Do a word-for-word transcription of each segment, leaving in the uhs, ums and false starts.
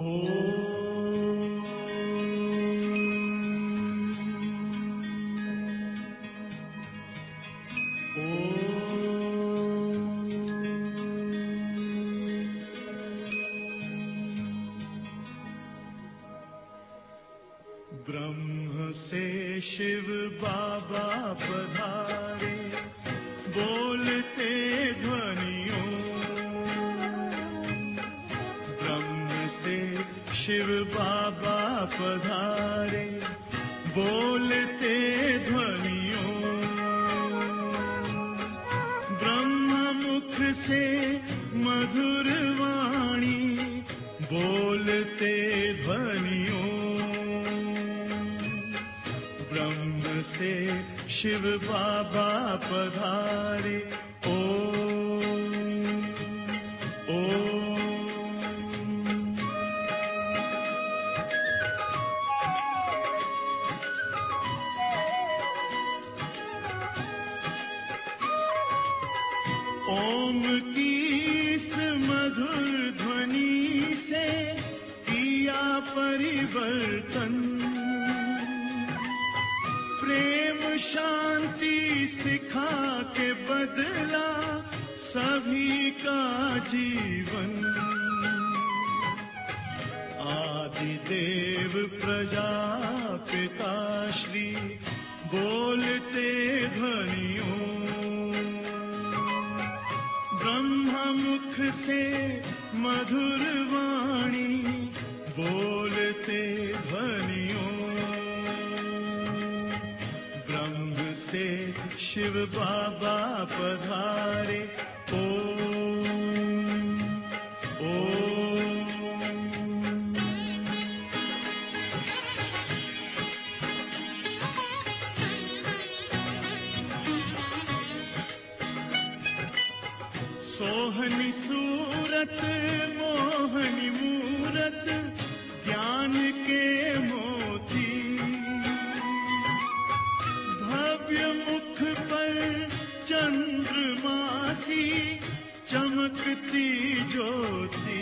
ब्रह्म से शिव बाबा पधारे, बोलते ध्वनियों। ब्रह्म से शिव बाबा पधारे, बोलते ध्वनियों। ब्रह्म मुख से मधुर वाणी, बोलते ध्वनियों। ब्रह्म से शिव बाबा पधारे, ओम ओम। ओम की इस मधुर ध्वनि से किया परिवर्तन। प्रेम शांति सिखा के बदला सभी का जीवन। आदि देव प्रजापिता श्री बोलते ध्वनियों। ब्रह्म मुख से मधुर वाणी, बोलते ध्वनियों। ब्रह्म से शिव बाबा पधारे, ओम ओम। सोहनी सूरत मोहनी मूरत, ज्ञान के मोती। भव्य मुख पर चंद्रमासी, चमकती ज्योति।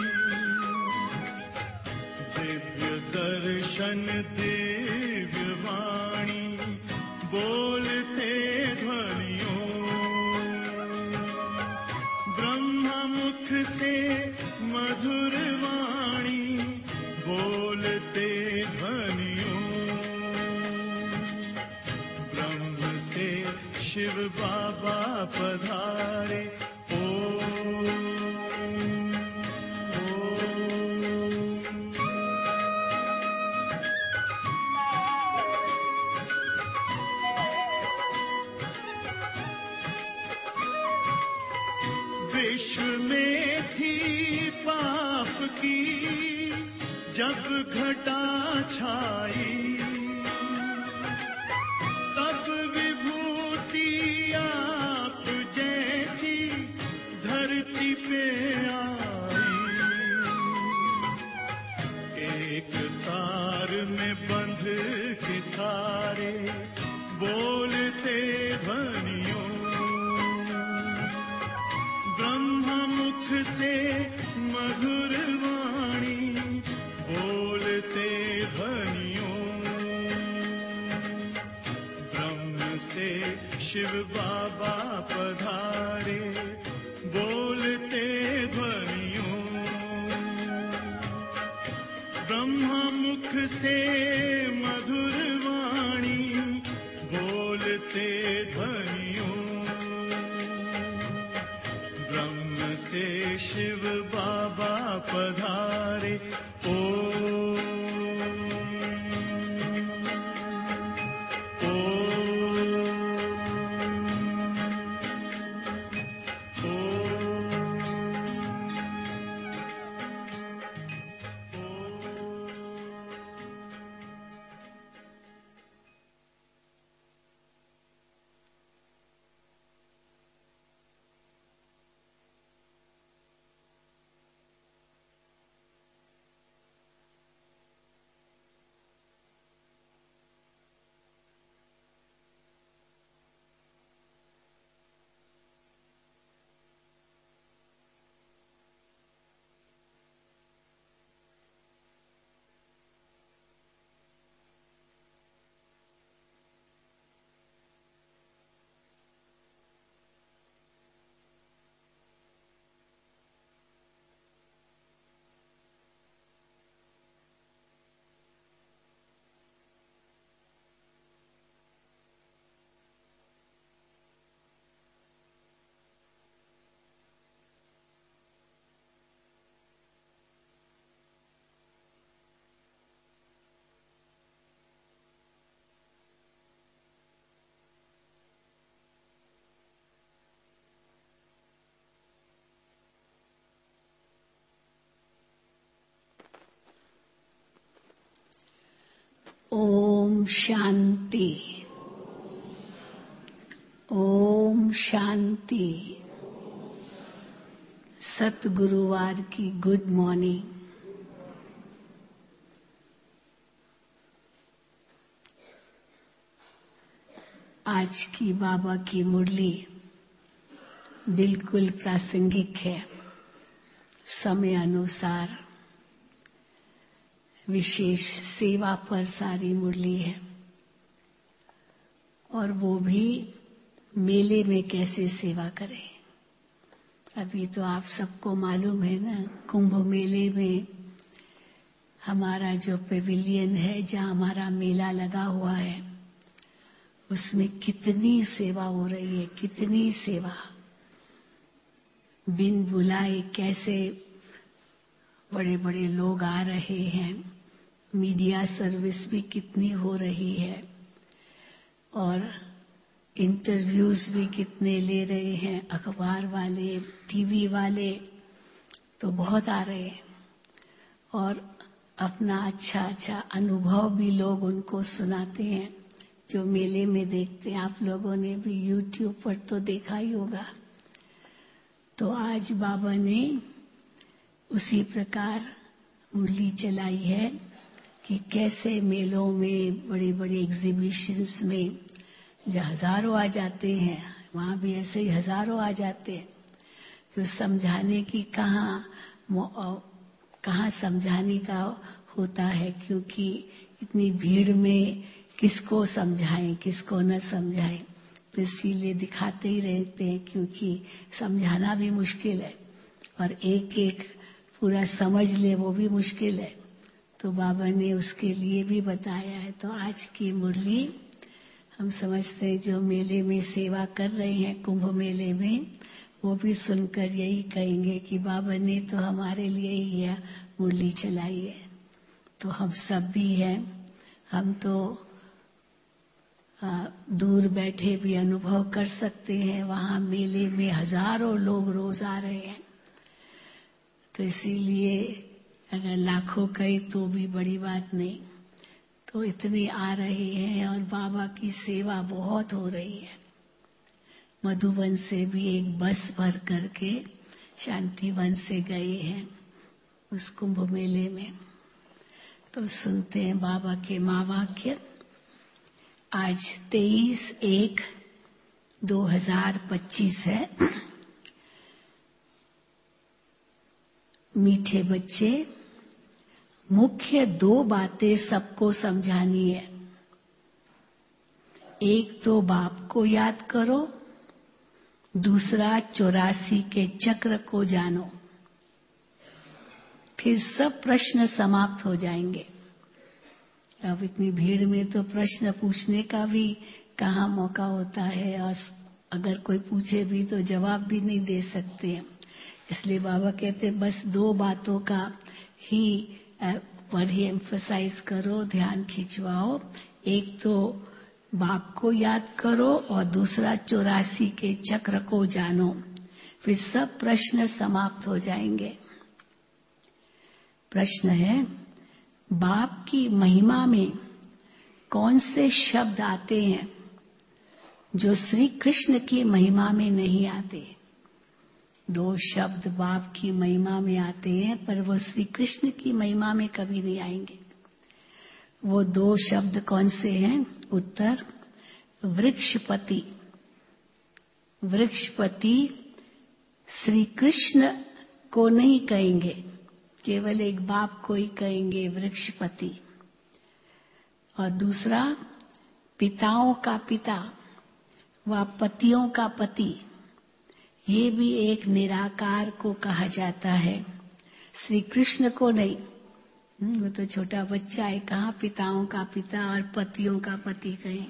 दिव्य दर्शन दिव्य वाणी, बोलते ध्वनियों। ब्रह्म मुख से मधुर वाणी, बोलते ध्वनियों। ब्रह्म से शिव बाबा पधारे, ओम ओम। विश्व में थी पाप की जब घटा छाई, तब विभूति आप जैसी धरती पे आई। एक तार में बंध के सारे, बोलते ध्वनियों। ब्रह्म मुख से मधुर वाणी, बोलते ध्वनियों। ब्रह्म से शिव बाबा पधारे, बोलते ध्वनियों। ब्रह्म मुख से मधुर वाणी, बोलते ध्वनियों। ब्रह्म से शिव बाबा पधारे, ओम ओम शांति। ओम शांति। सतगुरुवार की गुड मॉर्निंग। आज की बाबा की मुरली बिल्कुल प्रासंगिक है, समय अनुसार विशेष सेवा पर सारी मुरली है, और वो भी मेले में कैसे सेवा करें। अभी तो आप सबको मालूम है ना, कुंभ मेले में हमारा जो पेविलियन है, जहाँ हमारा मेला लगा हुआ है, उसमें कितनी सेवा हो रही है, कितनी सेवा। बिन बुलाए कैसे बड़े बड़े लोग आ रहे हैं, मीडिया सर्विस भी कितनी हो रही है, और इंटरव्यूज भी कितने ले रहे हैं, अखबार वाले, टीवी वाले तो बहुत आ रहे हैं, और अपना अच्छा अच्छा अनुभव भी लोग उनको सुनाते हैं जो मेले में देखते हैं। आप लोगों ने भी यूट्यूब पर तो देखा ही होगा। तो आज बाबा ने उसी प्रकार मुरली चलाई है कि कैसे मेलों में, बड़े बड़े एग्जीबिशंस में जहाँ हजारों आ जाते हैं, वहाँ भी ऐसे ही हजारों आ जाते हैं। तो समझाने की कहाँ कहाँ समझाने का होता है, क्योंकि इतनी भीड़ में किसको समझाएं, किसको न समझाएं। तो इसीलिए दिखाते ही रहते हैं, क्योंकि समझाना भी मुश्किल है और एक एक पूरा समझ ले वो भी मुश्किल है। तो बाबा ने उसके लिए भी बताया है। तो आज की मुरली हम समझते हैं जो मेले में सेवा कर रहे हैं, कुंभ मेले में, वो भी सुनकर यही कहेंगे कि बाबा ने तो हमारे लिए ही यह मुरली चलाई है। तो हम सब भी हैं, हम तो आ, दूर बैठे भी अनुभव कर सकते हैं। वहाँ मेले में हजारों लोग रोज आ रहे हैं, तो इसीलिए अगर लाखों कहे तो भी बड़ी बात नहीं। तो इतने आ रहे हैं और बाबा की सेवा बहुत हो रही है। मधुबन से भी एक बस भर करके शांतिवन से गए हैं उस कुंभ मेले में। तो सुनते हैं बाबा के महावाक्य। आज तेईस एक दो हजार पच्चीस है। मीठे बच्चे, मुख्य दो बातें सबको समझानी है। एक तो बाप को याद करो, दूसरा चौरासी के चक्र को जानो, फिर सब प्रश्न समाप्त हो जाएंगे। अब इतनी भीड़ में तो प्रश्न पूछने का भी कहाँ मौका होता है, और अगर कोई पूछे भी तो जवाब भी नहीं दे सकते हैं। इसलिए बाबा कहते बस दो बातों का ही पर ही एम्फसाइज करो, ध्यान खिंचवाओ। एक तो बाप को याद करो और दूसरा चौरासी के चक्र को जानो, फिर सब प्रश्न समाप्त हो जाएंगे। प्रश्न है, बाप की महिमा में कौन से शब्द आते हैं जो श्री कृष्ण की महिमा में नहीं आते? दो शब्द बाप की महिमा में आते हैं, पर वो श्री कृष्ण की महिमा में कभी नहीं आएंगे। वो दो शब्द कौन से हैं? उत्तर, वृक्षपति। वृक्षपति श्री कृष्ण को नहीं कहेंगे, केवल एक बाप को ही कहेंगे वृक्षपति। और दूसरा, पिताओं का पिता व पतियों का पति, ये भी एक निराकार को कहा जाता है, श्री कृष्ण को नहीं। वो तो छोटा बच्चा है, कहाँ पिताओं का पिता और पतियों का पति कहें।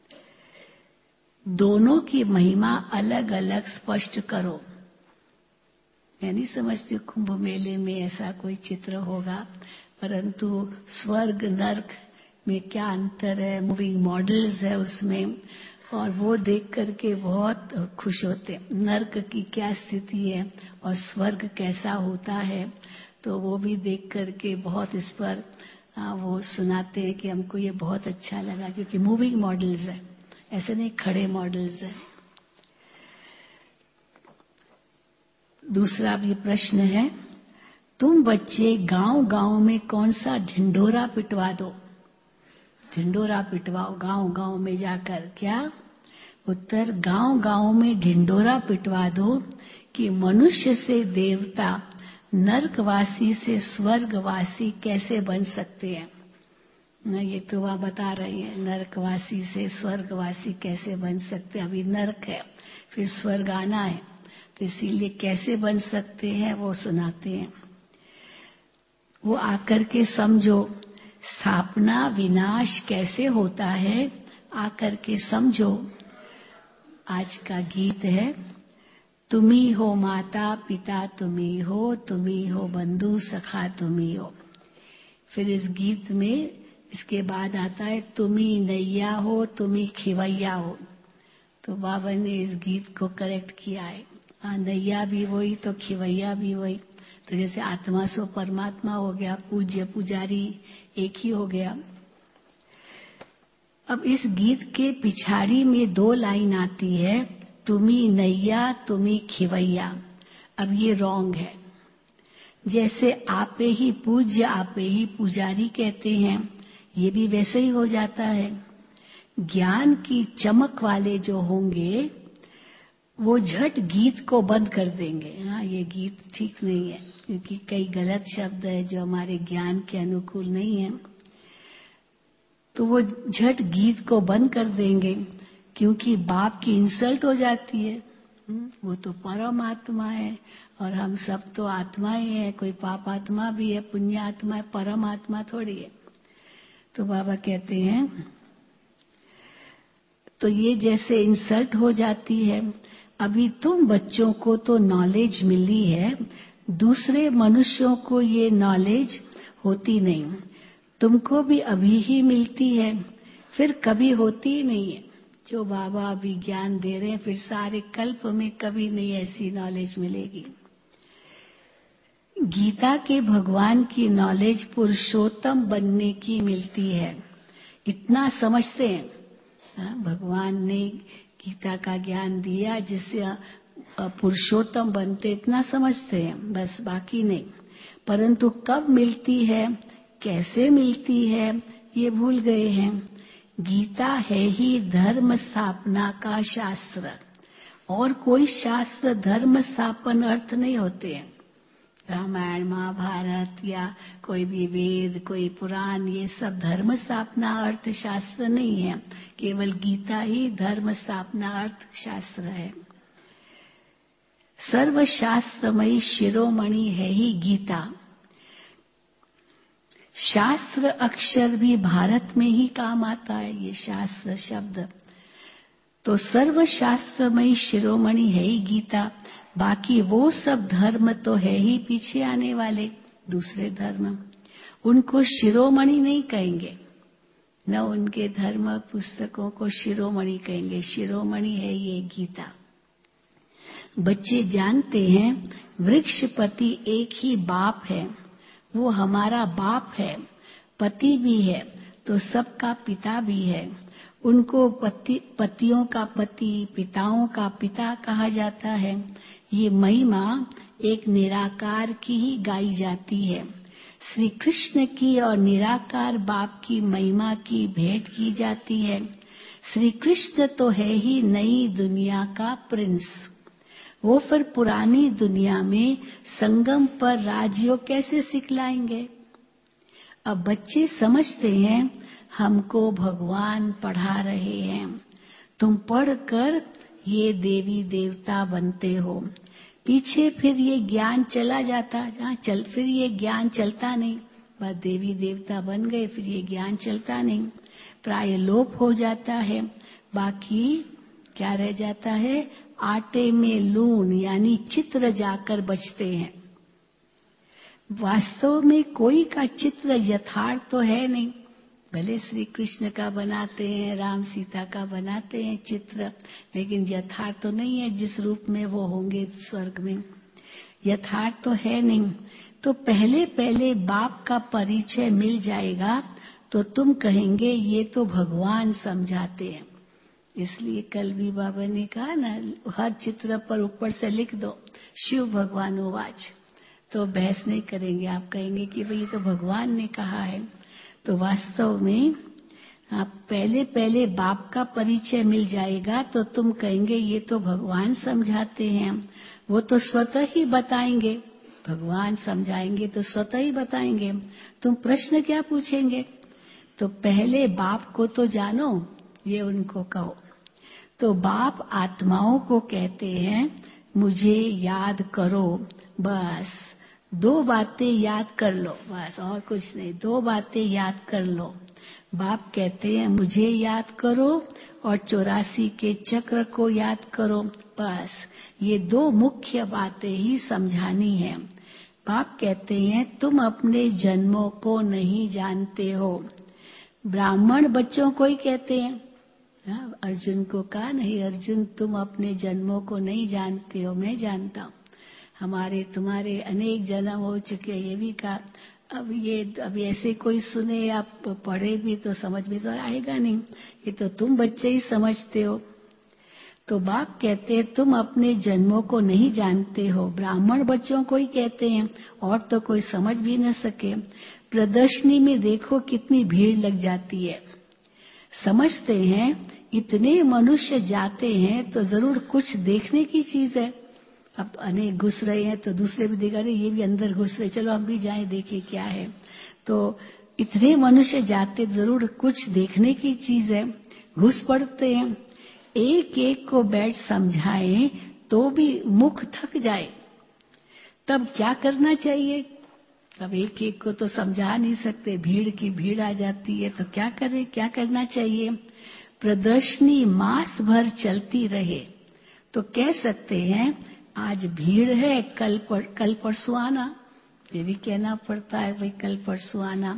दोनों की महिमा अलग अलग स्पष्ट करो। मैं नहीं समझती कुंभ मेले में ऐसा कोई चित्र होगा, परंतु स्वर्ग नर्क में क्या अंतर है, मूविंग मॉडल्स है उसमें, और वो देख करके बहुत खुश होते हैं। नर्क की क्या स्थिति है और स्वर्ग कैसा होता है, तो वो भी देख करके बहुत इस पर हाँ, वो सुनाते हैं कि हमको ये बहुत अच्छा लगा, क्योंकि मूविंग मॉडल्स है, ऐसे नहीं खड़े मॉडल्स है। दूसरा भी प्रश्न है, तुम बच्चे गांव गांव में कौन सा ढिंढोरा पिटवा दो, ढिंढोरा पिटवाओ गांव गांव में जाकर। क्या उत्तर, गांव गांव में ढिंढोरा पिटवा दो कि मनुष्य से देवता, नरकवासी से स्वर्गवासी कैसे बन सकते हैं। ना, ये तो वह बता रही है, नरकवासी से स्वर्गवासी कैसे बन सकते हैं। अभी नरक है, फिर स्वर्ग आना है, तो इसीलिए कैसे बन सकते हैं वो सुनाते हैं। वो आकर के समझो, स्थापना विनाश कैसे होता है, आकर के समझो। आज का गीत है, तुम्ही हो माता पिता तुम्ही हो, तुम्ही हो बंधु सखा तुम्ही हो। फिर इस गीत में इसके बाद आता है, तुम्ही नैया हो तुम्ही खिवैया हो। तो बाबा ने इस गीत को करेक्ट किया है। हाँ, नैया भी वही तो खिवैया भी वही। तो जैसे आत्मा सो परमात्मा हो गया, पूज्य पुजारी एक ही हो गया। अब इस गीत के पिछाड़ी में दो लाइन आती है, तुम्ही नैया तुम्ही खिवैया। अब ये रॉन्ग है। जैसे आपे ही पूज्य आपे ही पुजारी कहते हैं, ये भी वैसे ही हो जाता है। ज्ञान की चमक वाले जो होंगे वो झट गीत को बंद कर देंगे। हाँ, ये गीत ठीक नहीं है, क्योंकि कई गलत शब्द है जो हमारे ज्ञान के अनुकूल नहीं है। तो वो झट गीत को बंद कर देंगे, क्योंकि बाप की इंसल्ट हो जाती है। वो तो परमात्मा है और हम सब तो आत्मा ही है, कोई पाप आत्मा भी है, पुण्य आत्मा है, परमात्मा थोड़ी है। तो बाबा कहते हैं, तो ये जैसे इंसल्ट हो जाती है। अभी तुम बच्चों को तो नॉलेज मिली है, दूसरे मनुष्यों को ये नॉलेज होती नहीं। तुमको भी अभी ही मिलती है, फिर कभी होती ही नहीं है। जो बाबा अभी ज्ञान दे रहे हैं, फिर सारे कल्प में कभी नहीं ऐसी नॉलेज मिलेगी। गीता के भगवान की नॉलेज पुरुषोत्तम बनने की मिलती है, इतना समझते हैं। भगवान ने गीता का ज्ञान दिया जिससे पुरुषोत्तम बनते, इतना समझते हैं बस, बाकी नहीं। परंतु कब मिलती है, कैसे मिलती है, ये भूल गए हैं। गीता है ही धर्म स्थापना का शास्त्र, और कोई शास्त्र धर्म स्थापन अर्थ नहीं होते हैं। रामायण महाभारत या कोई भी वेद, कोई पुराण, ये सब धर्म स्थापना अर्थ शास्त्र नहीं है। केवल गीता ही धर्म स्थापना अर्थ शास्त्र है। सर्वशास्त्रमयी शिरोमणि है ही गीता। शास्त्र अक्षर भी भारत में ही काम आता है, ये शास्त्र शब्द। तो सर्वशास्त्रमयी शिरोमणि है ही गीता। बाकी वो सब धर्म तो है ही पीछे आने वाले दूसरे धर्म, उनको शिरोमणि नहीं कहेंगे, न उनके धर्म पुस्तकों को शिरोमणि कहेंगे। शिरोमणि है ये गीता। बच्चे जानते हैं वृक्षपति एक ही बाप है, वो हमारा बाप है, पति भी है तो सबका पिता भी है। उनको पति पतियों का पति, पिताओं का पिता कहा जाता है। ये महिमा एक निराकार की ही गाई जाती है। श्री कृष्ण की और निराकार बाप की महिमा की भेंट की जाती है। श्री कृष्ण तो है ही नई दुनिया का प्रिंस, वो फिर पुरानी दुनिया में संगम पर राजयोग कैसे सिखलाएंगे। अब बच्चे समझते हैं हमको भगवान पढ़ा रहे हैं, तुम पढ़कर ये देवी देवता बनते हो। पीछे फिर ये ज्ञान चला जाता, जहाँ चल फिर ये ज्ञान चलता नहीं, बस देवी देवता बन गए, फिर ये ज्ञान चलता नहीं, प्राय लोप हो जाता है। बाकी क्या रह जाता है, आटे में लून यानी चित्र जाकर बचते हैं। वास्तव में कोई का चित्र यथार्थ तो है नहीं। भले श्री कृष्ण का बनाते हैं, राम सीता का बनाते हैं चित्र, लेकिन यथार्थ तो नहीं है जिस रूप में वो होंगे स्वर्ग में, यथार्थ तो है नहीं। तो पहले पहले बाप का परिचय मिल जाएगा तो तुम कहेंगे ये तो भगवान समझाते हैं। इसलिए कल भी बाबा ने कहा ना, हर चित्र पर ऊपर से लिख दो शिव भगवान उवाच, तो बहस नहीं करेंगे। आप कहेंगे कि भाई ये तो भगवान ने कहा है। तो वास्तव में आप पहले पहले बाप का परिचय मिल जाएगा तो तुम कहेंगे ये तो भगवान समझाते हैं। वो तो स्वतः ही बताएंगे, भगवान समझाएंगे तो स्वतः ही बताएंगे। तुम प्रश्न क्या पूछेंगे? तो पहले बाप को तो जानो, ये उनको कहो। तो बाप आत्माओं को कहते हैं मुझे याद करो, बस दो बातें याद कर लो, बस और कुछ नहीं, दो बातें याद कर लो। बाप कहते हैं मुझे याद करो और चौरासी के चक्र को याद करो, बस ये दो मुख्य बातें ही समझानी है। बाप कहते हैं तुम अपने जन्मों को नहीं जानते हो। ब्राह्मण बच्चों को ही कहते हैं, हाँ, अर्जुन को कहा नहीं अर्जुन तुम अपने जन्मों को नहीं जानते हो, मैं जानता हूँ। हमारे तुम्हारे अनेक जन्म हो चुके, ये भी कहा। अब ये अभी ऐसे कोई सुने आप पढ़े भी तो समझ में तो आएगा नहीं, ये तो तुम बच्चे ही समझते हो। तो बाप कहते हैं तुम अपने जन्मों को नहीं जानते हो। ब्राह्मण बच्चों को ही कहते हैं, और तो कोई समझ भी न सके। प्रदर्शनी में देखो कितनी भीड़ लग जाती है। समझते हैं इतने मनुष्य जाते हैं तो जरूर कुछ देखने की चीज है। अब तो अनेक घुस रहे हैं तो दूसरे भी देखा रहे ये भी अंदर घुस रहे, चलो हम भी जाएं देखें क्या है। तो इतने मनुष्य जाते जरूर कुछ देखने की चीज है, घुस पड़ते हैं। एक एक को बैठ समझाएं तो भी मुख थक जाए, तब क्या करना चाहिए? अब एक एक को तो समझा नहीं सकते, भीड़ की भीड़ आ जाती है, तो क्या करें, क्या करना चाहिए? प्रदर्शनी मास भर चलती रहे तो कह सकते हैं आज भीड़ है, कल पर कल परसों आना। ये भी कहना पड़ता है भाई कल परसों आना,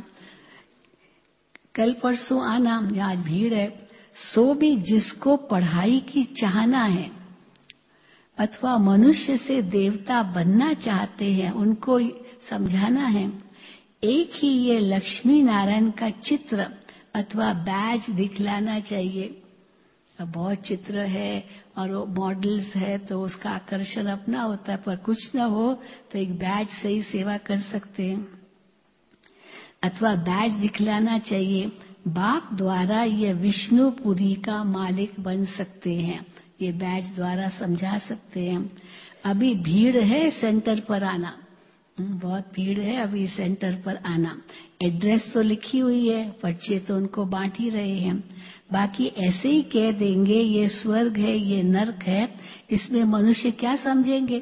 कल परसों आना, आज भीड़ है। सो भी जिसको पढ़ाई की चाहना है अथवा मनुष्य से देवता बनना चाहते हैं उनको समझाना है। एक ही ये लक्ष्मी नारायण का चित्र अथवा बैज दिखलाना चाहिए। अब बहुत चित्र है और वो मॉडल्स है तो उसका आकर्षण अपना होता है, पर कुछ ना हो तो एक बैज से ही सेवा कर सकते हैं, अथवा बैज दिखलाना चाहिए। बाप द्वारा ये विष्णुपुरी का मालिक बन सकते हैं, ये बैज द्वारा समझा सकते हैं। अभी भीड़ है सेंटर पर आना, बहुत भीड़ है अभी सेंटर पर आना। एड्रेस तो लिखी हुई है, पर्चे तो उनको बांट ही रहे हैं। बाकी ऐसे ही कह देंगे ये स्वर्ग है ये नरक है, इसमें मनुष्य क्या समझेंगे?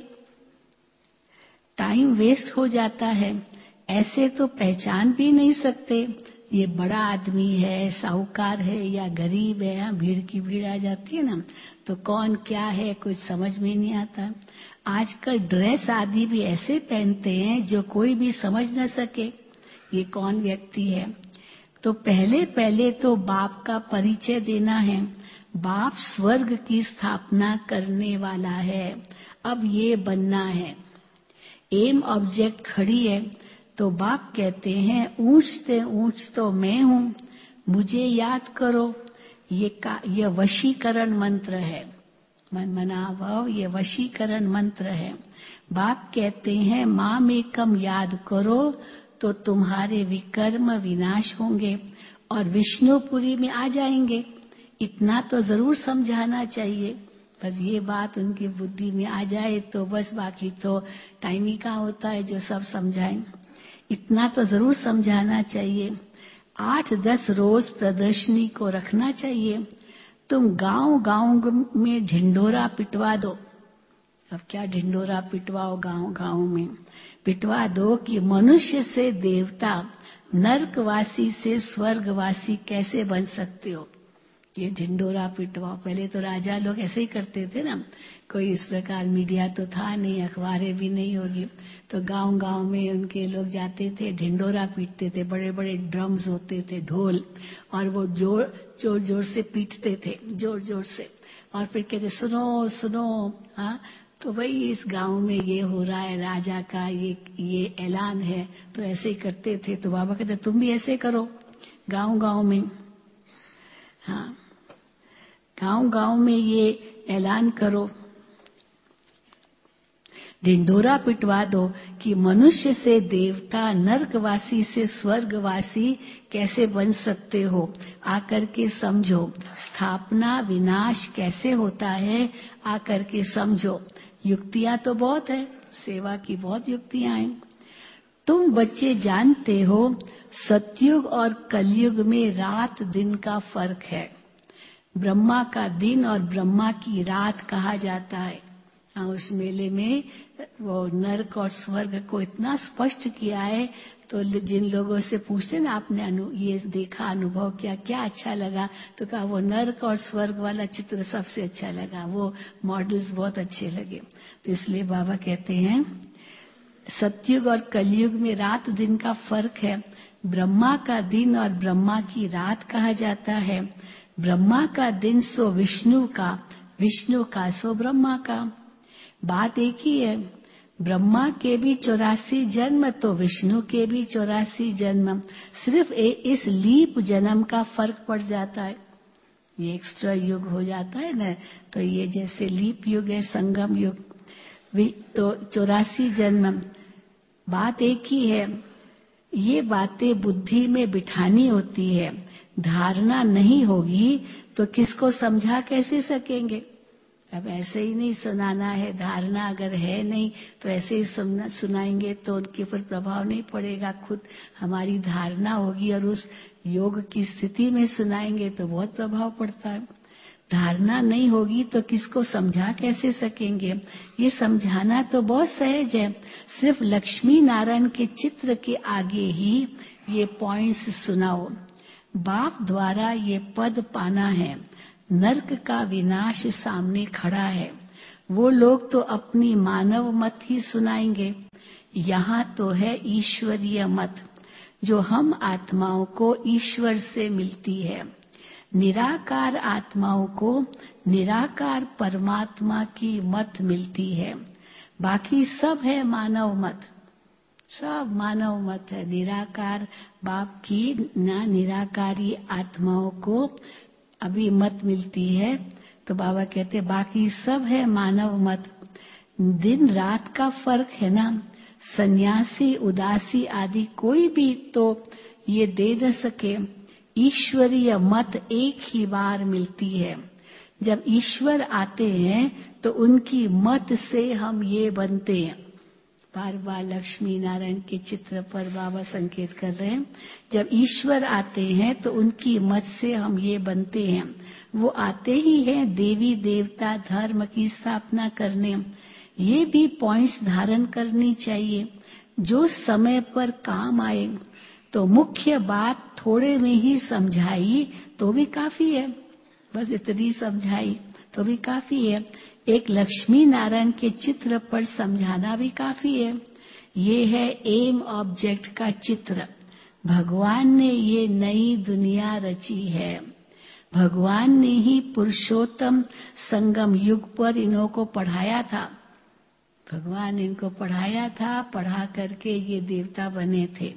टाइम वेस्ट हो जाता है। ऐसे तो पहचान भी नहीं सकते ये बड़ा आदमी है, साहूकार है या गरीब है। यहाँ भीड़ की भीड़ आ जाती है ना, तो कौन क्या है कुछ समझ में नहीं आता। आजकल ड्रेस आदि भी ऐसे पहनते हैं जो कोई भी समझ न सके ये कौन व्यक्ति है। तो पहले पहले तो बाप का परिचय देना है। बाप स्वर्ग की स्थापना करने वाला है, अब ये बनना है। एम ऑब्जेक्ट खड़ी है तो बाप कहते हैं ऊंच से ऊंच तो मैं हूँ, मुझे याद करो। ये का ये वशीकरण मंत्र है, मन मना भाव, ये वशीकरण मंत्र है। बाप कहते हैं माम एकम याद करो तो तुम्हारे विकर्म विनाश होंगे और विष्णुपुरी में आ जाएंगे। इतना तो जरूर समझाना चाहिए, बस ये बात उनकी बुद्धि में आ जाए तो बस, बाकी तो टाइम ही का होता है जो सब समझाएं। इतना तो जरूर समझाना चाहिए। आठ दस रोज प्रदर्शनी को रखना चाहिए। तुम गांव गांव में ढिंडोरा पिटवा दो। अब क्या ढिंडोरा पिटवाओ गांव गांव में, पिटवा दो कि मनुष्य से देवता, नरकवासी से स्वर्गवासी कैसे बन सकते हो। ये ढिंडोरा पिटवाओ। पहले तो राजा लोग ऐसे ही करते थे ना, कोई इस प्रकार मीडिया तो था नहीं, अखबारें भी नहीं होगी, तो गांव गांव में उनके लोग जाते थे, ढिंडोरा पीटते थे। बड़े बड़े ड्रम्स होते थे, ढोल, और वो जोर जोर जोर से पीटते थे, जोर जोर से। और फिर कहते सुनो सुनो, हाँ तो भाई इस गांव में ये हो रहा है, राजा का ये ये ऐलान है, तो ऐसे ही करते थे। तो बाबा कहते तुम भी ऐसे करो गांव गांव में। हाँ, गांव गांव में ये ऐलान करो, ढिंढोरा पिटवा दो कि मनुष्य से देवता, नरकवासी से स्वर्गवासी कैसे बन सकते हो, आकर के समझो। स्थापना विनाश कैसे होता है, आकर के समझो। युक्तियां तो बहुत है, सेवा की बहुत युक्तियां हैं। तुम बच्चे जानते हो सतयुग और कलयुग में रात दिन का फर्क है। ब्रह्मा का दिन और ब्रह्मा की रात कहा जाता है। हाँ, उस मेले में वो नरक और स्वर्ग को इतना स्पष्ट किया है। तो जिन लोगों से पूछते ना आपने अनु, ये देखा, अनुभव किया, क्या अच्छा लगा, तो कहा वो नरक और स्वर्ग वाला चित्र सबसे अच्छा लगा, वो मॉडल्स बहुत अच्छे लगे। तो इसलिए बाबा कहते हैं सतयुग और कलयुग में रात दिन का फर्क है। ब्रह्मा का दिन और ब्रह्मा की रात कहा जाता है। ब्रह्मा का दिन सो विष्णु का, विष्णु का सो ब्रह्मा का। बात एक ही है, ब्रह्मा के भी चौरासी जन्म तो विष्णु के भी चौरासी जन्म, सिर्फ इस लीप जन्म का फर्क पड़ जाता है। ये एक्स्ट्रा युग हो जाता है ना, तो ये जैसे लीप युग है, संगम युग, तो चौरासी जन्म। बात एक ही है, ये बातें बुद्धि में बिठानी होती है। धारणा नहीं होगी तो किसको समझा कैसे सकेंगे। अब ऐसे ही नहीं सुनाना है, धारणा अगर है नहीं तो ऐसे ही सुनाएंगे तो उनके ऊपर प्रभाव नहीं पड़ेगा। खुद हमारी धारणा होगी और उस योग की स्थिति में सुनाएंगे तो बहुत प्रभाव पड़ता है। धारणा नहीं होगी तो किसको समझा कैसे सकेंगे। ये समझाना तो बहुत सहज है, सिर्फ लक्ष्मी नारायण के चित्र के आगे ही ये पॉइंट्स सुनाओ। बाप द्वारा ये पद पाना है, नरक का विनाश सामने खड़ा है। वो लोग तो अपनी मानव मत ही सुनाएंगे, यहाँ तो है ईश्वरीय मत, जो हम आत्माओं को ईश्वर से मिलती है। निराकार आत्माओं को निराकार परमात्मा की मत मिलती है। बाकी सब है मानव मत, सब मानव मत है। निराकार बाप की ना निराकारी आत्माओं को अभी मत मिलती है। तो बाबा कहते बाकी सब है मानव मत। दिन रात का फर्क है ना, सन्यासी उदासी आदि कोई भी तो ये दे न सके। ईश्वरीय मत एक ही बार मिलती है। जब ईश्वर आते हैं तो उनकी मत से हम ये बनते हैं। बार बार लक्ष्मी नारायण के चित्र पर बाबा संकेत कर रहे हैं, जब ईश्वर आते हैं तो उनकी मत से हम ये बनते हैं। वो आते ही हैं देवी देवता धर्म की स्थापना करने। ये भी पॉइंट्स धारण करनी चाहिए जो समय पर काम आए। तो मुख्य बात थोड़े में ही समझाई तो भी काफी है, बस इतनी समझाई तो भी काफी है। एक लक्ष्मी नारायण के चित्र पर समझाना भी काफी है। ये है एम ऑब्जेक्ट का चित्र। भगवान ने ये नई दुनिया रची है। भगवान ने ही पुरुषोत्तम संगम युग पर इन्हों को पढ़ाया था। भगवान इनको पढ़ाया था, पढ़ा करके ये देवता बने थे।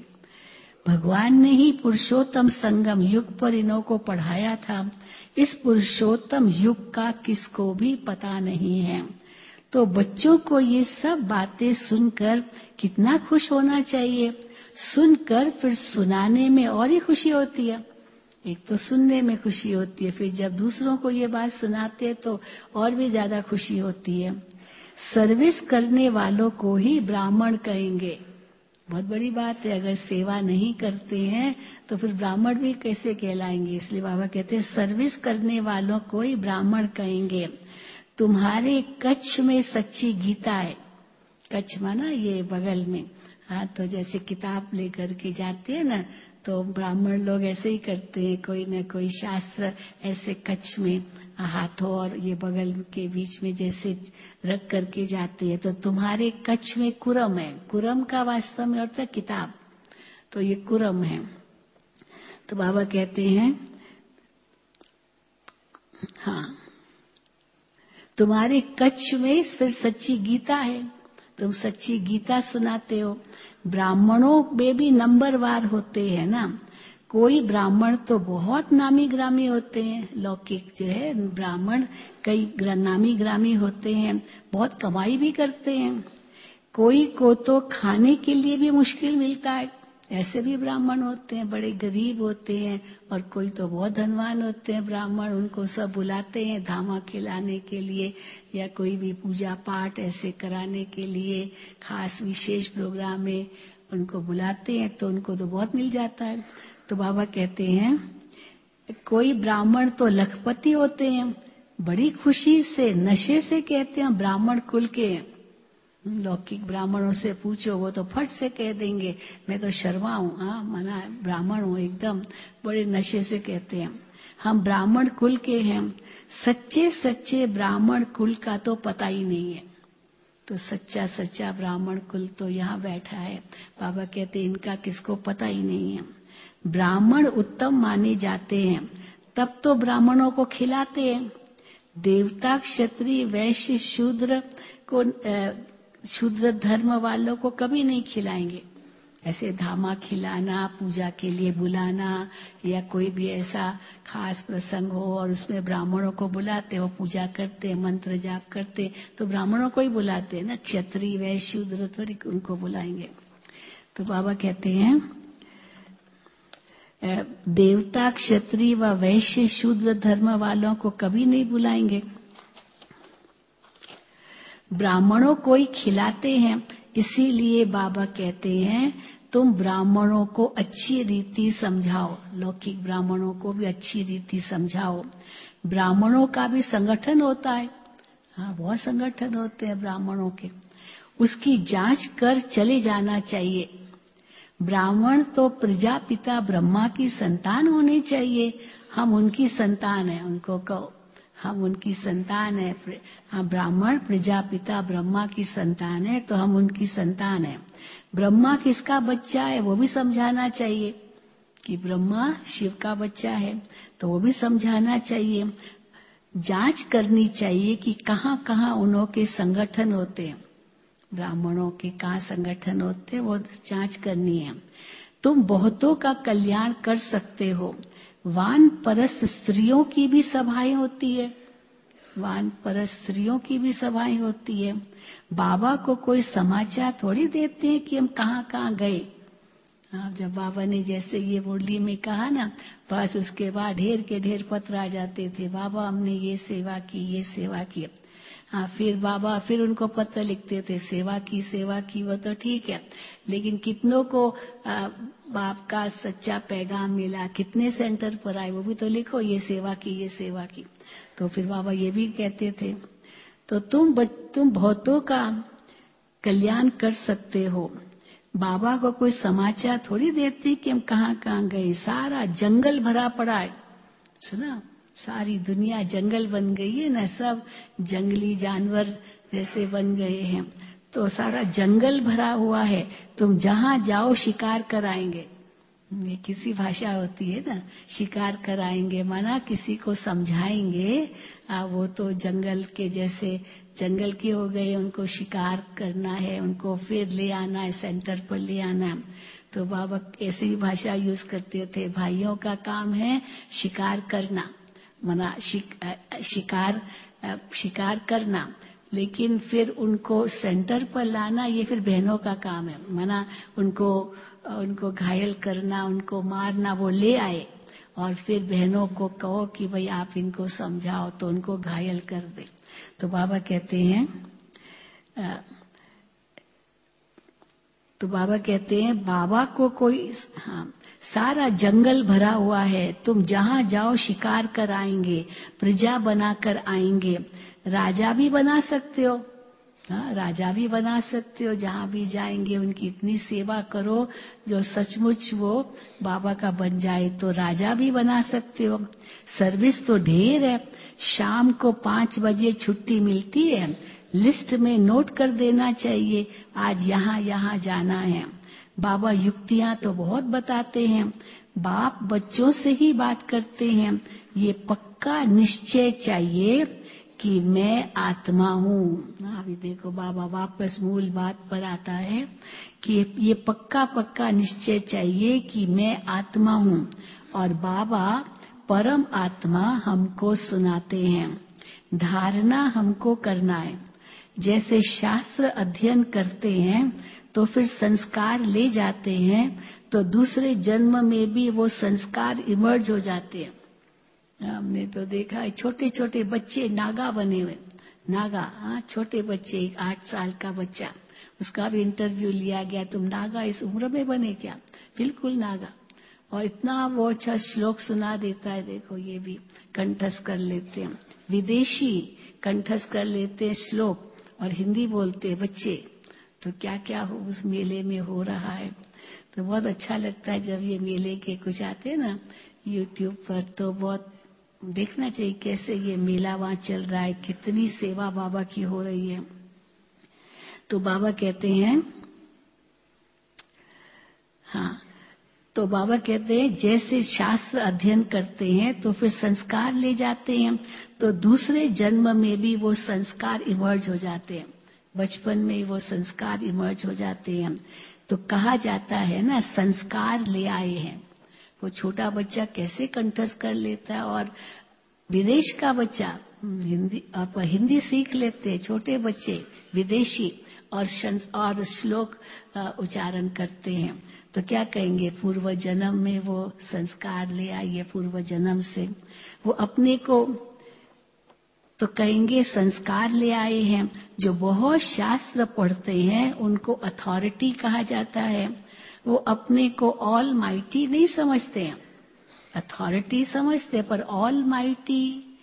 भगवान ने ही पुरुषोत्तम संगम युग पर इन्हों को पढ़ाया था। इस पुरुषोत्तम युग का किसको भी पता नहीं है। तो बच्चों को ये सब बातें सुनकर कितना खुश होना चाहिए। सुनकर फिर सुनाने में और ही खुशी होती है। एक तो सुनने में खुशी होती है, फिर जब दूसरों को ये बात सुनाते हैं तो और भी ज्यादा खुशी होती है। सर्विस करने वालों को ही ब्राह्मण कहेंगे। बहुत बड़ी बात है, अगर सेवा नहीं करते हैं तो फिर ब्राह्मण भी कैसे कहलाएंगे। इसलिए बाबा कहते हैं सर्विस करने वालों को ही ब्राह्मण कहेंगे। तुम्हारे कच्छ में सच्ची गीता है। कच्छ माना ये बगल में, हाँ, तो जैसे किताब लेकर के जाते हैं ना, तो ब्राह्मण लोग ऐसे ही करते हैं, कोई न कोई शास्त्र ऐसे कच्छ में हाथों और ये बगल के बीच में जैसे रख करके जाते हैं। तो तुम्हारे कच्छ में कुरम है। कुरम का वास्तव में अर्थ है किताब, तो ये कुरम है। तो बाबा कहते हैं, हाँ, तुम्हारे कच्छ में फिर सच्ची गीता है, तुम सच्ची गीता सुनाते हो। ब्राह्मणों में भी नंबरवार होते हैं ना, कोई ब्राह्मण तो बहुत नामी ग्रामी होते हैं, लौकिक जो है ब्राह्मण कई नामी ग्रामी होते हैं, बहुत कमाई भी करते हैं। कोई को तो खाने के लिए भी मुश्किल मिलता है, ऐसे भी ब्राह्मण होते हैं, बड़े गरीब होते हैं। और कोई तो बहुत धनवान होते हैं ब्राह्मण, उनको सब बुलाते हैं धामा खिलाने के लिए या कोई भी पूजा पाठ ऐसे कराने के लिए, खास विशेष प्रोग्राम में उनको बुलाते हैं तो उनको तो बहुत मिल जाता है। तो बाबा कहते हैं कोई ब्राह्मण तो लखपति होते हैं, बड़ी खुशी से नशे से कहते हैं ब्राह्मण कुल के हैं। लौकिक ब्राह्मणों से पूछो वो तो फट से कह देंगे मैं तो शर्माऊं, हाँ मना ब्राह्मण हूं एकदम, बड़े नशे से कहते हैं हम ब्राह्मण कुल के हैं। सच्चे सच्चे ब्राह्मण कुल का तो पता ही नहीं है। तो सच्चा सच्चा ब्राह्मण कुल तो यहाँ बैठा है। बाबा कहते हैं इनका किसको पता ही नहीं है। ब्राह्मण उत्तम माने जाते हैं तब तो ब्राह्मणों को खिलाते हैं। देवता क्षत्रिय वैश्य शूद्र को शूद्र धर्म वालों को कभी नहीं खिलाएंगे। ऐसे धामा खिलाना, पूजा के लिए बुलाना या कोई भी ऐसा खास प्रसंग हो और उसमें ब्राह्मणों को बुलाते हो, पूजा करते, मंत्र जाप करते तो ब्राह्मणों को ही बुलाते हैं ना, क्षत्रिय वैश्य शूद्र थोड़ी उनको बुलाएंगे। तो बाबा कहते हैं देवता क्षत्रिय व वैश्य शूद्र धर्म वालों को कभी नहीं बुलाएंगे। ब्राह्मणों को ही खिलाते हैं, इसीलिए बाबा कहते हैं तुम ब्राह्मणों को अच्छी रीति समझाओ, लौकिक ब्राह्मणों को भी अच्छी रीति समझाओ। ब्राह्मणों का भी संगठन होता है, हाँ बहुत संगठन होते हैं ब्राह्मणों के, उसकी जांच कर चले जाना चाहिए। ब्राह्मण तो प्रजापिता ब्रह्मा की संतान होनी चाहिए, हम उनकी संतान है, उनको कहो हम उनकी संतान है। हाँ ब्राह्मण प्रजापिता ब्रह्मा की संतान है तो हम उनकी संतान है। ब्रह्मा किसका बच्चा है वो भी समझाना चाहिए कि ब्रह्मा शिव का बच्चा है, तो वो भी समझाना चाहिए। जांच करनी चाहिए कि कहाँ कहाँ उन्हों के संगठन होते हैं, ब्राह्मणों के कहाँ संगठन होते हैं वो जांच करनी है। तुम बहुतों का कल्याण कर सकते हो। वान परस्त स्त्रियों की भी सभाएं होती है, वान परस्त स्त्रियों की भी सभाएं होती है। बाबा को कोई समाचार थोड़ी देते हैं कि हम कहाँ कहाँ गए। हाँ जब बाबा ने जैसे ये मुरली में कहा ना, बस उसके बाद ढेर के ढेर पत्र आ जाते थे, बाबा हमने ये सेवा की ये सेवा की। हाँ फिर बाबा फिर उनको पत्र लिखते थे, सेवा की सेवा की वो तो ठीक है, लेकिन कितनों को आ, बाप का सच्चा पैगाम मिला, कितने सेंटर पर आए वो भी तो लिखो, ये सेवा की ये सेवा की। तो फिर बाबा ये भी कहते थे तो तुम तुम बहुतों का कल्याण कर सकते हो। बाबा को कोई समाचार थोड़ी देते कि हम कहाँ कहाँ गए, सारा जंगल भरा पड़ा है, सुना सारी दुनिया जंगल बन गई है ना, सब जंगली जानवर जैसे बन गए हैं, तो सारा जंगल भरा हुआ है, तुम जहाँ जाओ शिकार कराएंगे। ये किसी भाषा होती है ना, शिकार कराएंगे माना किसी को समझाएंगे, आ, वो तो जंगल के जैसे जंगल के हो गए, उनको शिकार करना है, उनको फिर ले आना है, सेंटर पर ले आना है। तो बाबा ऐसी ही भाषा यूज करते थे, भाइयों का काम है शिकार करना, मना शिक, शिकार शिकार करना, लेकिन फिर उनको सेंटर पर लाना ये फिर बहनों का काम है, मना उनको उनको घायल करना, उनको मारना, वो ले आए और फिर बहनों को कहो कि भाई आप इनको समझाओ, तो उनको घायल कर दे। तो बाबा कहते हैं आ, तो बाबा कहते हैं बाबा को कोई, हाँ सारा जंगल भरा हुआ है, तुम जहाँ जाओ शिकार कर आएंगे, प्रजा बनाकर आएंगे, राजा भी बना सकते हो, हाँ राजा भी बना सकते हो, जहाँ भी जाएंगे उनकी इतनी सेवा करो जो सचमुच वो बाबा का बन जाए, तो राजा भी बना सकते हो। सर्विस तो ढेर है, शाम को पांच बजे छुट्टी मिलती है, लिस्ट में नोट कर देना चाहिए आज यहाँ यहाँ जाना है। बाबा युक्तियां तो बहुत बताते हैं, बाप बच्चों से ही बात करते हैं, ये पक्का निश्चय चाहिए कि मैं आत्मा हूँ। अभी देखो बाबा वापस मूल बात पर आता है कि ये पक्का पक्का निश्चय चाहिए कि मैं आत्मा हूँ, और बाबा परम आत्मा हमको सुनाते हैं। धारणा हमको करना है। जैसे शास्त्र अध्ययन करते हैं तो फिर संस्कार ले जाते हैं, तो दूसरे जन्म में भी वो संस्कार इमर्ज हो जाते हैं। हमने तो देखा है छोटे छोटे बच्चे नागा बने हुए, नागा, हाँ छोटे बच्चे, एक आठ साल का बच्चा, उसका भी इंटरव्यू लिया गया, तुम नागा इस उम्र में बने क्या? बिल्कुल नागा। और इतना वो अच्छा श्लोक सुना देता है, देखो ये भी कंठस्थ कर लेते हैं, विदेशी कंठस्थ कर लेते हैं श्लोक और हिंदी बोलते हैं बच्चे। तो क्या क्या हो उस मेले में हो रहा है, तो बहुत अच्छा लगता है जब ये मेले के कुछ आते हैं ना यूट्यूब पर, तो बहुत देखना चाहिए कैसे ये मेला वहां चल रहा है, कितनी सेवा बाबा की हो रही है। तो बाबा कहते हैं, हाँ तो बाबा कहते हैं जैसे शास्त्र अध्ययन करते हैं तो फिर संस्कार ले जाते हैं, तो दूसरे जन्म में भी वो संस्कार इमर्ज हो जाते हैं, बचपन में ही वो संस्कार इमर्ज हो जाते हैं। तो कहा जाता है ना संस्कार ले आए हैं। वो छोटा बच्चा कैसे कंठस्थ कर लेता है, और विदेश का बच्चा हिंदी आप हिंदी सीख लेते हैं, छोटे बच्चे विदेशी और और श्लोक उच्चारण करते हैं। तो क्या कहेंगे, पूर्व जन्म में वो संस्कार ले आइए, पूर्व जन्म से वो अपने को तो कहेंगे संस्कार ले आए हैं। जो बहुत शास्त्र पढ़ते हैं उनको अथॉरिटी कहा जाता है। वो अपने को ऑल माइटी नहीं समझते हैं, अथॉरिटी समझते, पर ऑल माइटी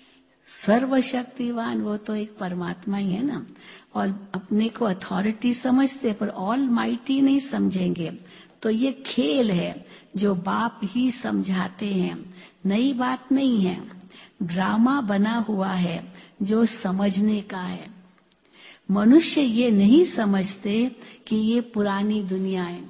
सर्वशक्तिवान वो तो एक परमात्मा ही है ना। और अपने को अथॉरिटी समझते पर ऑल माइटी नहीं समझेंगे। तो ये खेल है जो बाप ही समझाते हैं, नई बात नहीं है, ड्रामा बना हुआ है जो समझने का है। मनुष्य ये नहीं समझते कि ये पुरानी दुनिया है।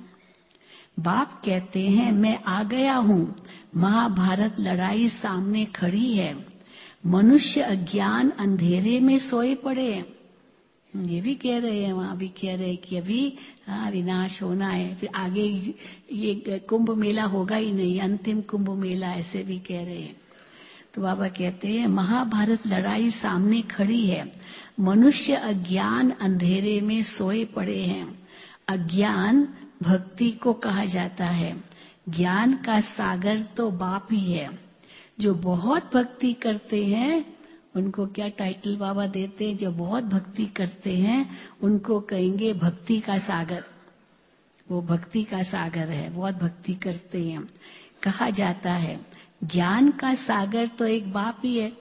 बाप कहते हैं मैं आ गया हूँ, महाभारत लड़ाई सामने खड़ी है, मनुष्य अज्ञान अंधेरे में सोए पड़े हैं। ये भी कह रहे हैं, वहां भी कह रहे हैं कि अभी हाँ विनाश होना है, फिर आगे ये कुंभ मेला होगा ही नहीं, अंतिम कुंभ मेला, ऐसे भी कह रहे हैं। तो बाबा कहते हैं महाभारत लड़ाई सामने खड़ी है, मनुष्य अज्ञान अंधेरे में सोए पड़े हैं। अज्ञान भक्ति को कहा जाता है। ज्ञान का सागर तो बाप ही है। जो बहुत भक्ति करते हैं उनको क्या टाइटल बाबा देते हैं, जो बहुत भक्ति करते हैं उनको कहेंगे भक्ति का सागर। वो भक्ति का सागर है, बहुत भक्ति करते हैं। कहा जाता है ज्ञान का सागर तो एक बाप ही है।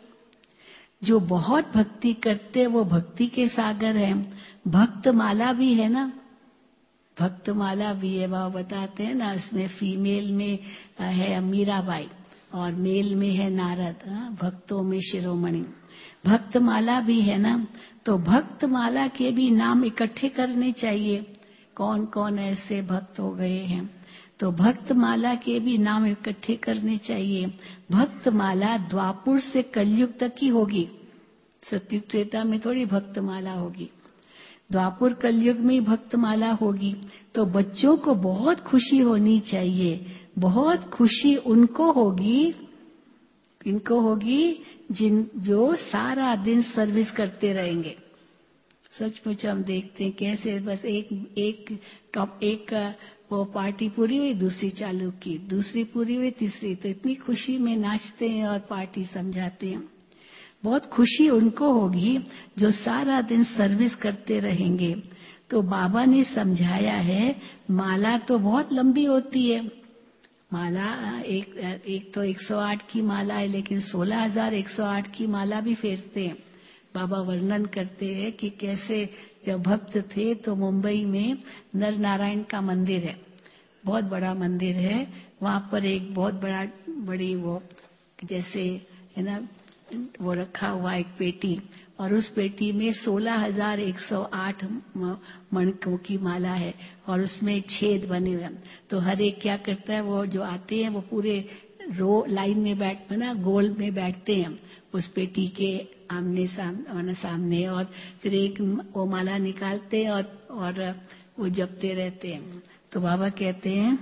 जो बहुत भक्ति करते हैं वो भक्ति के सागर है। भक्त माला भी है ना, भक्त माला भी है, वह बताते हैं ना, इसमें फीमेल में है मीराबाई और मेल में है नारद, भक्तों में शिरोमणि। भक्त माला भी है ना, तो भक्त माला के भी नाम इकट्ठे करने चाहिए, कौन कौन ऐसे भक्त हो गए हैं। तो भक्त माला के भी नाम इकट्ठे करने चाहिए। भक्त माला द्वापुर से कलयुग तक की होगी, सत्युग त्रेता में थोड़ी भक्त माला होगी, द्वापुर कलयुग में भक्त माला होगी। तो बच्चों को बहुत खुशी होनी चाहिए। बहुत खुशी उनको होगी, इनको होगी जिन जो सारा दिन सर्विस करते रहेंगे। सचमुच हम देखते हैं कैसे बस एक एक कप एक वो पार्टी पूरी हुई, दूसरी चालू की, दूसरी पूरी हुई, तीसरी, तो इतनी खुशी में नाचते हैं और पार्टी समझाते हैं। बहुत खुशी उनको होगी जो सारा दिन सर्विस करते रहेंगे। तो बाबा ने समझाया है माला तो बहुत लंबी होती है, माला एक एक तो एक सौ आठ की माला है, लेकिन सोलह हजार एक सौ आठ की माला भी फेरते हैं। बाबा वर्णन करते हैं कि कैसे जब भक्त थे तो मुंबई में नर नारायण का मंदिर है, बहुत बड़ा मंदिर है, वहां पर एक बहुत बड़ा बड़ी वो जैसे है ना वो रखा हुआ एक पेटी, और उस पेटी में सोलह हजार एक सौ आठ मणकों की माला है और उसमें छेद बने हुए। तो हर एक क्या करता है, वो जो आते हैं वो पूरे रो लाइन में बैठ ना गोल में बैठते हैं उस पेटी के आमने सामने सामने और फिर एक वो माला निकालते और और वो जपते रहते हैं। तो बाबा कहते हैं,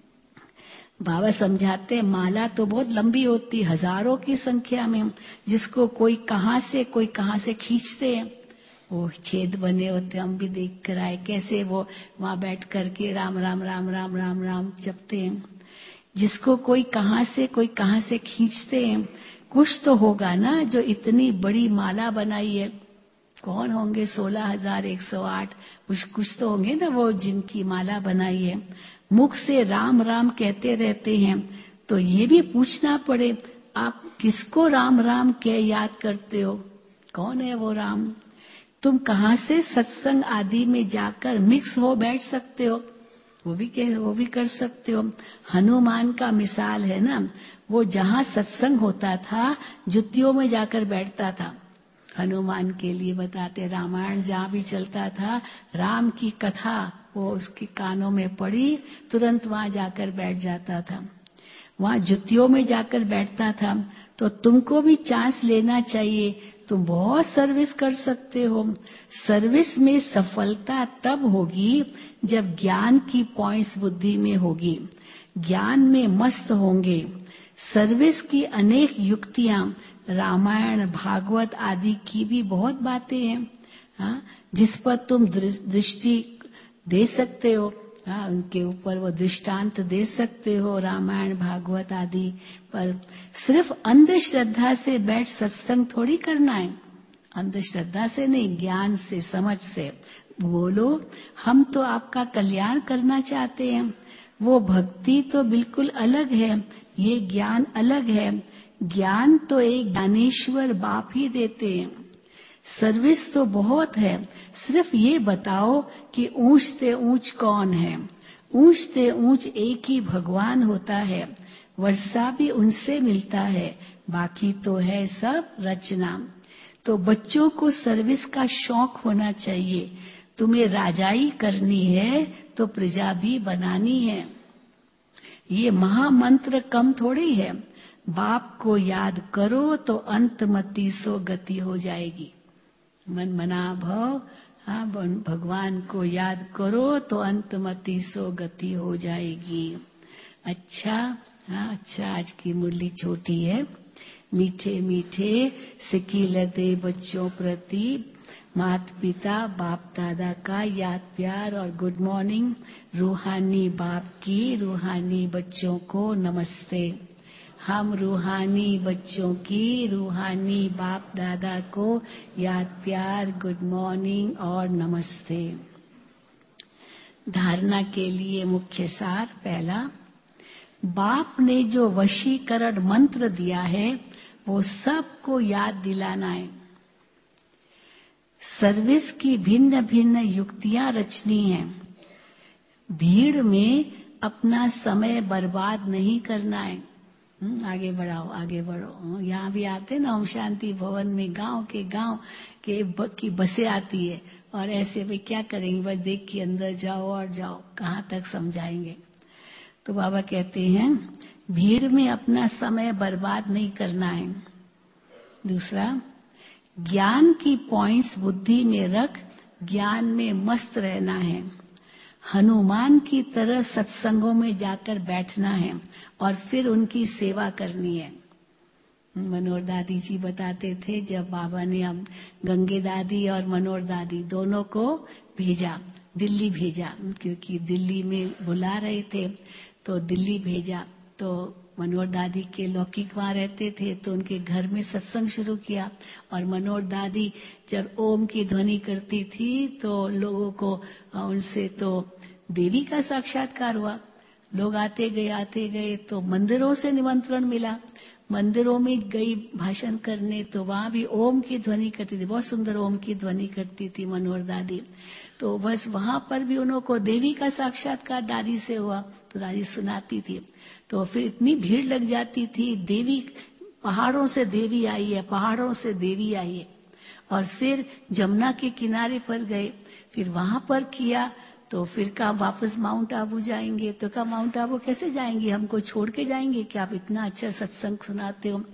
बाबा समझाते हैं माला तो बहुत लंबी होती, हजारों की संख्या में, जिसको कोई कहां से कोई कहां से खींचते हैं, वो छेद बने होते, हम भी देख कर आए कैसे वो वहां बैठ करके राम राम राम राम राम राम जपते हैं। जिसको कोई कहां से कोई कहां से खींचते हैं, कुछ तो होगा ना जो इतनी बड़ी माला बनाई है। कौन होंगे सोलह हजार एक सौ आठ, कुछ कुछ तो होंगे ना वो जिनकी माला बनाई है। मुख से राम राम कहते रहते हैं, तो ये भी पूछना पड़े आप किसको राम राम कह याद करते हो, कौन है वो राम। तुम कहां से सत्संग आदि में जाकर मिक्स हो बैठ सकते हो, वो भी कह वो भी कर सकते हो। हनुमान का मिसाल है ना, वो जहां सत्संग होता था जुतियों में जाकर बैठता था। हनुमान के लिए बताते, रामायण जहां भी चलता था, राम की कथा वो उसके कानों में पड़ी, तुरंत वहां जाकर बैठ जाता था, वहां जुतियों में जाकर बैठता था। तो तुमको भी चांस लेना चाहिए, तुम बहुत सर्विस कर सकते हो। सर्विस में सफलता तब होगी जब ज्ञान की पॉइंट्स बुद्धि में होगी, ज्ञान में मस्त होंगे। सर्विस की अनेक युक्तियां, रामायण भागवत आदि की भी बहुत बातें हैं, हाँ, जिस पर तुम दृष्टि दे सकते हो, हाँ, उनके ऊपर वो दृष्टांत दे सकते हो रामायण भागवत आदि पर। सिर्फ अंधश्रद्धा से बैठ सत्संग थोड़ी करना है, अंधश्रद्धा से नहीं, ज्ञान से समझ से बोलो हम तो आपका कल्याण करना चाहते हैं। वो भक्ति तो बिल्कुल अलग है, ये ज्ञान अलग है। ज्ञान तो एक ज्ञानेश्वर बाप ही देते हैं। सर्विस तो बहुत है, सिर्फ ये बताओ कि ऊंच से ऊंच कौन है। ऊंच से ऊंच एक ही भगवान होता है, वर्षा भी उनसे मिलता है, बाकी तो है सब रचना। तो बच्चों को सर्विस का शौक होना चाहिए। तुम्हें राजाई करनी है तो प्रजा भी बनानी है। ये महामंत्र कम थोड़ी है, बाप को याद करो तो अंतमति सो गति हो जाएगी। मन मना भव, हाँ, भगवान को याद करो तो अंतमति सो गति हो जाएगी। अच्छा, हाँ, अच्छा, आज की मुरली छोटी है। मीठे मीठे सिकील दे बच्चों प्रति माता पिता बाप दादा का याद प्यार और गुड मॉर्निंग। रूहानी बाप की रूहानी बच्चों को नमस्ते। हम रूहानी बच्चों की रूहानी बाप दादा को याद प्यार गुड मॉर्निंग और नमस्ते। धारणा के लिए मुख्य सार, पहला, बाप ने जो वशीकरण मंत्र दिया है वो सबको याद दिलाना है। सर्विस की भिन्न भिन्न युक्तियां रचनी है। भीड़ में अपना समय बर्बाद नहीं करना है। आगे बढ़ाओ, आगे बढ़ो। यहाँ भी आते ना ओम शांति भवन में, गांव के गांव के ब, की बसें आती है, और ऐसे भी क्या करेंगे, बस देख के अंदर जाओ और जाओ, कहाँ तक समझाएंगे। तो बाबा कहते हैं भीड़ में अपना समय बर्बाद नहीं करना है। दूसरा, ज्ञान की पॉइंट्स बुद्धि में रख ज्ञान में मस्त रहना है। हनुमान की तरह सत्संगों में जाकर बैठना है और फिर उनकी सेवा करनी है। मनोहर दादी जी बताते थे, जब बाबा ने अब गंगे दादी और मनोहर दादी दोनों को भेजा, दिल्ली भेजा, क्योंकि दिल्ली में बुला रहे थे, तो दिल्ली भेजा। तो मनोहर दादी के लौकिक वहां रहते थे, तो उनके घर में सत्संग शुरू किया। और मनोहर दादी जब ओम की ध्वनि करती थी तो लोगों को उनसे तो देवी का साक्षात्कार हुआ। लोग आते गए आते गए, तो मंदिरों से निमंत्रण मिला। मंदिरों में गई भाषण करने, तो वहां भी ओम की ध्वनि करती थी, बहुत सुंदर ओम की ध्वनि करती थी मनोहर दादी। तो बस वहां पर भी उनको देवी का साक्षात्कार दादी से हुआ, तो दादी सुनाती थी। तो फिर इतनी भीड़ लग जाती थी, देवी पहाड़ों से देवी आई है, पहाड़ों से देवी आई है। और फिर जमुना के किनारे पर गए, फिर वहां पर किया, तो फिर कहा वापस माउंट आबू जाएंगे। तो कहा माउंट आबू कैसे जाएंगे, हमको छोड़ के जाएंगे क्या, आप इतना अच्छा सत्संग सुनाते हो।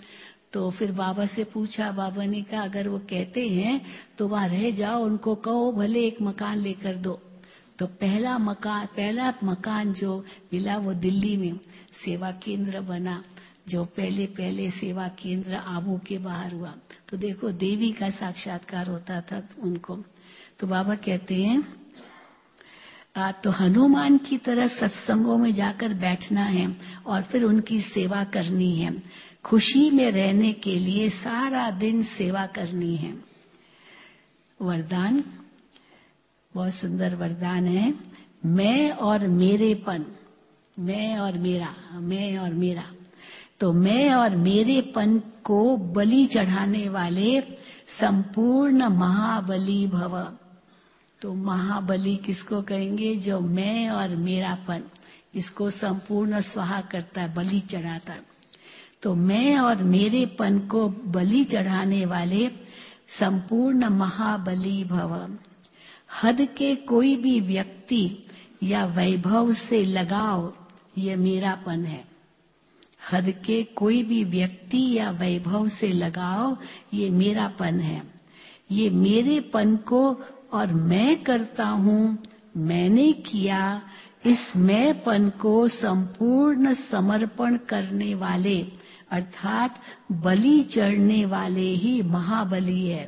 तो फिर बाबा से पूछा, बाबा ने कहा अगर वो कहते हैं तो वहां रह जाओ, उनको कहो भले एक मकान लेकर दो। तो पहला मकान पहला मकान जो मिला वो दिल्ली में सेवा केंद्र बना, जो पहले पहले सेवा केंद्र आबू के बाहर हुआ। तो देखो देवी का साक्षात्कार होता था उनको। तो बाबा कहते हैं आ, तो हनुमान की तरह सत्संगों में जाकर बैठना है और फिर उनकी सेवा करनी है। खुशी में रहने के लिए सारा दिन सेवा करनी है। वरदान, बहुत सुंदर वरदान है। मैं और मेरेपन, मैं और मेरा, मैं और मेरा। तो मैं और मेरेपन को बलि चढ़ाने वाले संपूर्ण महाबली भव। तो महाबली किसको कहेंगे? जो मैं और मेरापन, इसको संपूर्ण स्वाहा करता है, बलि चढ़ाता है। तो मैं और मेरेपन को बलि चढ़ाने वाले संपूर्ण महाबली भव। हद के कोई भी व्यक्ति या वैभव से लगाव, ये मेरापन है। हद के कोई भी व्यक्ति या वैभव से लगाव, ये मेरापन है। ये मेरेपन को और मैं करता हूँ, मैंने किया, इस मैंपन को संपूर्ण समर्पण करने वाले अर्थात बलि चढ़ने वाले ही महाबली है।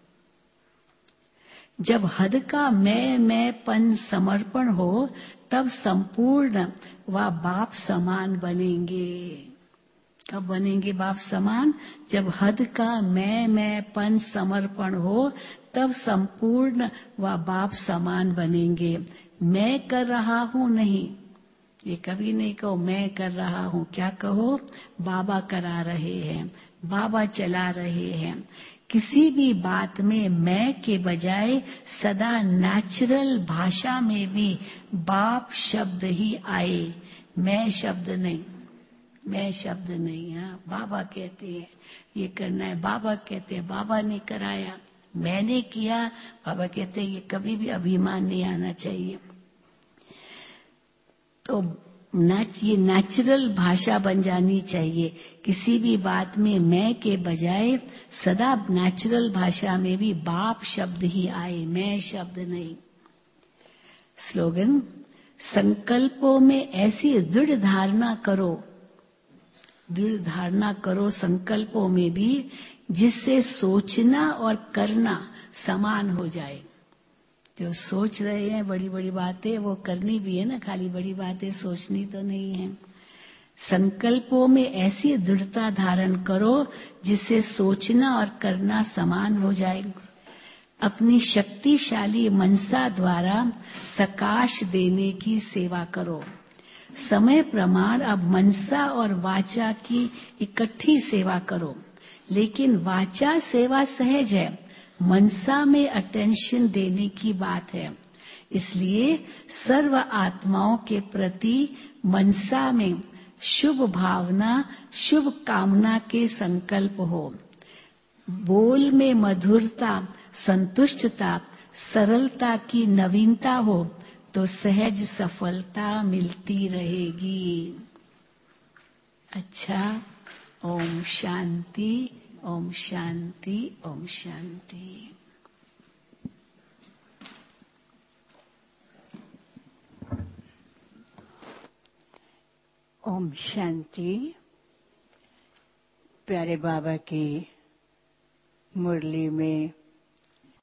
जब हद का मैं मैंपन समर्पण हो तब संपूर्ण व बाप समान बनेंगे। कब बनेंगे बाप समान? जब हद का मैं मैंपन समर्पण हो तब संपूर्ण व बाप समान बनेंगे। मैं कर रहा हूँ नहीं, ये कभी नहीं कहो मैं कर रहा हूँ। क्या कहो? बाबा करा रहे हैं, बाबा चला रहे हैं। किसी भी बात में मैं के बजाय सदा नेचुरल भाषा में भी बाप शब्द ही आए, मैं शब्द नहीं, मैं शब्द नहीं। हाँ, बाबा कहते हैं ये करना है, बाबा कहते हैं बाबा ने कराया, मैंने किया। बाबा कहते हैं ये कभी भी अभिमान नहीं आना चाहिए। तो नाच ये नेचुरल भाषा बन जानी चाहिए। किसी भी बात में मैं के बजाय सदा नेचुरल भाषा में भी बाप शब्द ही आए, मैं शब्द नहीं। स्लोगन, संकल्पों में ऐसी दृढ़ धारणा करो, दृढ़ धारणा करो संकल्पों में भी, जिससे सोचना और करना समान हो जाए। जो सोच रहे हैं बड़ी बड़ी बातें, वो करनी भी है ना, खाली बड़ी बातें सोचनी तो नहीं है। संकल्पों में ऐसी दृढ़ता धारण करो जिससे सोचना और करना समान हो जाए। अपनी शक्तिशाली मनसा द्वारा सकाश देने की सेवा करो। समय प्रमाण अब मनसा और वाचा की इकट्ठी सेवा करो, लेकिन वाचा सेवा सहज है, मनसा में अटेंशन देने की बात है। इसलिए सर्व आत्माओं के प्रति मनसा में शुभ भावना, शुभ कामना के संकल्प हो। बोल में मधुरता, संतुष्टता, सरलता की नवीनता हो तो सहज सफलता मिलती रहेगी। अच्छा, ओम शांति, ओम शांति, ओम शांति। ओम शांति। प्यारे बाबा की मुरली में